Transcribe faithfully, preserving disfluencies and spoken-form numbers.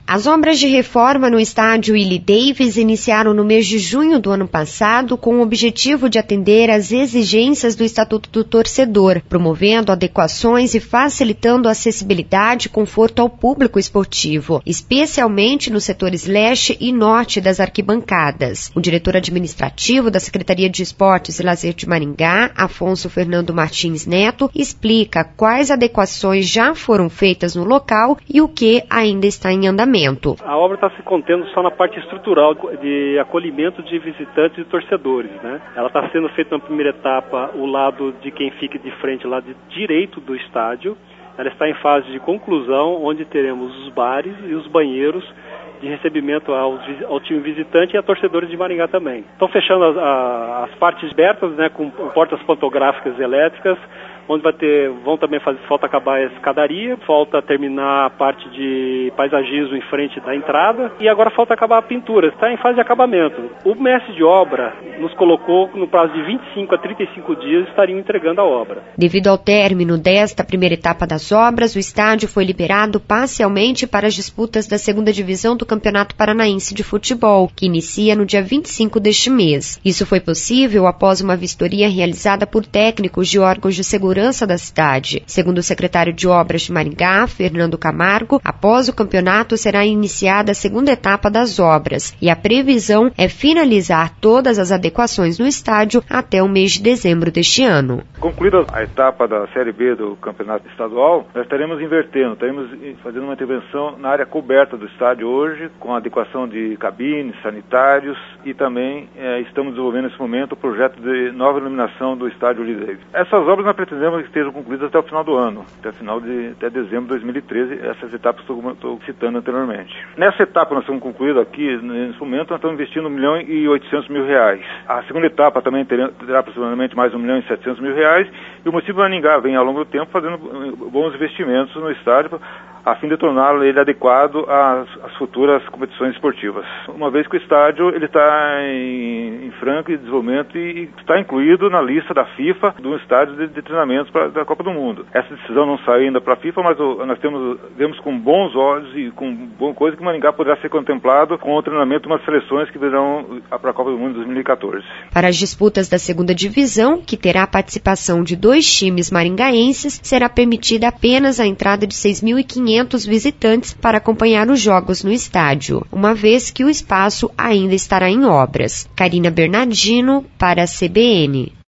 As obras de reforma no estádio Willie Davis iniciaram no mês de junho do ano passado com o objetivo de atender às exigências do Estatuto do Torcedor, promovendo adequações e facilitando a acessibilidade e conforto ao público esportivo, especialmente nos setores leste e norte das arquibancadas. O diretor administrativo da Secretaria de Esportes e Lazer de Maringá, Afonso Fernando Martins Neto, explica quais adequações já foram feitas no local e o que ainda está em andamento. A obra está se contendo só na parte estrutural de acolhimento de visitantes e torcedores, né? Ela está sendo feita na primeira etapa o lado de quem fica de frente, o lado direito do estádio. Ela está em fase de conclusão, onde teremos os bares e os banheiros de recebimento ao, ao time visitante e a torcedores de Maringá também. Estão fechando as, a, as partes abertas, né, com portas pantográficas elétricas, onde vai ter, vão também fazer, falta acabar a escadaria, falta terminar a parte de paisagismo em frente da entrada e agora falta acabar a pintura, está em fase de acabamento. O mestre de obra nos colocou no prazo de vinte e cinco a trinta e cinco dias estariam entregando a obra. Devido ao término desta primeira etapa das obras, o estádio foi liberado parcialmente para as disputas da segunda divisão do Campeonato Paranaense de Futebol, que inicia no dia vinte e cinco deste mês. Isso foi possível após uma vistoria realizada por técnicos de órgãos de segurança da cidade. Segundo o secretário de Obras de Maringá, Fernando Camargo, após o campeonato será iniciada a segunda etapa das obras e a previsão é finalizar todas as adequações no estádio até o mês de dezembro deste ano. Concluída a etapa da Série B do Campeonato Estadual, nós estaremos invertendo, estaremos fazendo uma intervenção na área coberta do estádio hoje, com a adequação de cabines, sanitários e também eh, estamos desenvolvendo nesse momento o projeto de nova iluminação do estádio Willie Davis. Essas obras nós pretendemos que estejam concluídas até o final do ano, até final de até dezembro de dois mil e treze, essas etapas que eu estou citando anteriormente. Nessa etapa nós estamos concluídos aqui, nesse momento nós estamos investindo um milhão e oitocentos mil reais. A segunda etapa também terá, terá aproximadamente mais um milhão e setecentos mil reais e o município de Maringá vem ao longo do tempo fazendo bons investimentos no estádio a fim de torná-lo ele adequado às, às futuras competições esportivas. Uma vez que o estádio ele está em, em franco desenvolvimento e, e está incluído na lista da FIFA do estádio de, de treinamentos pra, da Copa do Mundo. Essa decisão não saiu ainda para a FIFA, mas o, nós temos, vemos com bons olhos e com boa coisa que Maringá poderá ser contemplado com o treinamento de umas seleções que virão para a Copa do Mundo de dois mil e quatorze. Para as disputas da segunda divisão, que terá a participação de dois times maringaenses, será permitida apenas a entrada de seis mil e quinhentos visitantes para acompanhar os jogos no estádio, uma vez que o espaço ainda estará em obras. Karina Bernardino, para a C B N.